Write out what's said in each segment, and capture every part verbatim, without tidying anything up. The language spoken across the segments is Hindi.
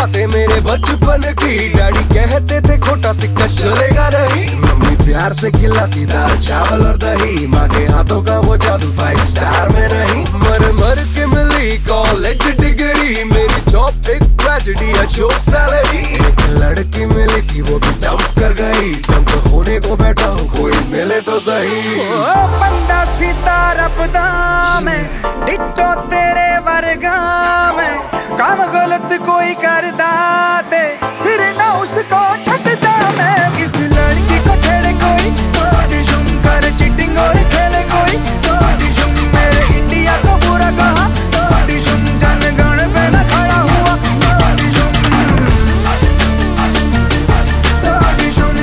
बातें मेरे बचपन की। डैडी कहते थे खोटा सिक्का चलेगा नहीं। मम्मी प्यार से खिलाती दाल चावल और दही। माँ के हाथों का वो जादू फाइव स्टार में नहीं। मर मर के मिली कॉलेज डिग्री। मेरी जॉब एक ट्रेजेडी है, जो सैलरी। एक लड़की मिली थी वो भी डंप कर गई। डंप होने को बैठा हूँ, कोई मिले तो सही। ओ बंदा सीता रबदा में, डिट्टो तेरे वर्गा में। काम गलत कोई करदा ते फिर ना उसको छटदा मैं। किस लड़की को छेड़े कोई, ऑडिशन कर चीटिंग और खेले कोई। ऑडिशन मेरे इंडिया को बुरा कहा। ऑडिशन जनगण पे न खड़ा हुआ। ऑडिशन ऑडिशन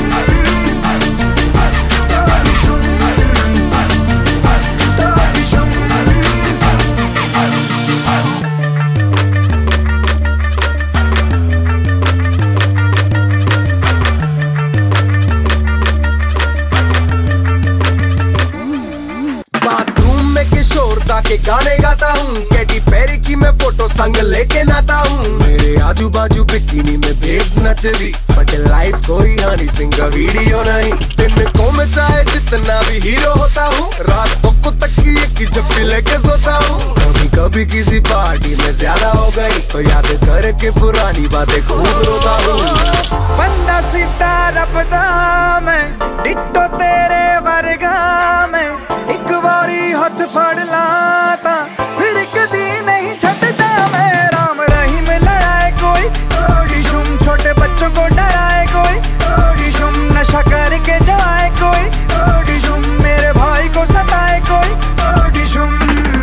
के गाने गाता हूँ। कैटी पेरी की मैं फोटो संग लेके नाता हूँ। मेरे आजू बाजू बिकिनी में बेब्स नच रही। बट लाइफ कोई हनी सिंह का वीडियो नहीं। दिन को मैं चाहे जितना भी हीरो होता हूँ। रात को तकिए की जप्पी लेके सोता हूँ। कभी कभी किसी पार्टी में ज्यादा हो गई तो याद करके पुरानी बातें खूब रोता हूँ। बंदा सीता रबदा में, डिट्टो तेरे वर्गा में। एक बारी हाथ फड़ लाता फिर कदी नहीं छटता मैं। राम रहीम लड़ाए कोई, ओडिशुम छोटे बच्चों को डराए कोई। ओडिशुम नशा करके जाए कोई। ओडिशुम मेरे भाई को सताए कोई। ओडिशुम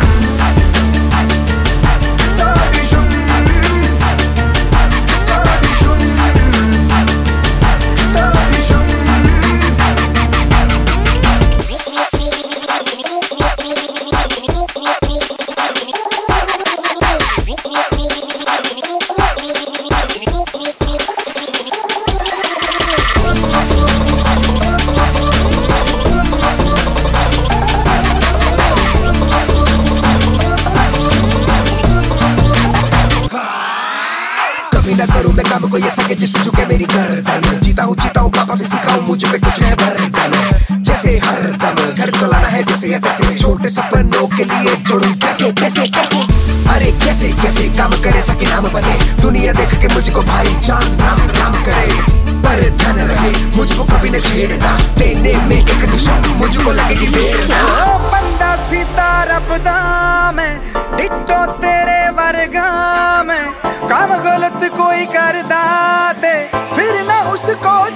ना करूं मैं काम कोई ऐसा कि जिससे झुके मेरी गर्दन। जीता हूँ जीता हूँ पापा से सीखा हूँ, मुझ पे कुछ है बर्डन। जैसे हर दम घर चलाना है जैसे या तैसे। छोटे सपनों के लिए जोड़ूं कैसे कैसे कैसे। अरे कैसे कैसे काम करे ताकि नाम बने। दुनिया देख के मुझको भाई जान राम राम करे। पर ध्यान रहे मुझको कभी न छेड़ना। देने में एक दिशा मुझको लगेगी देर ना। बंदा सीता रबदा में, डिट्टो तेरे वर्गा में। काम गलत कोई करदा ते फिर ना उसको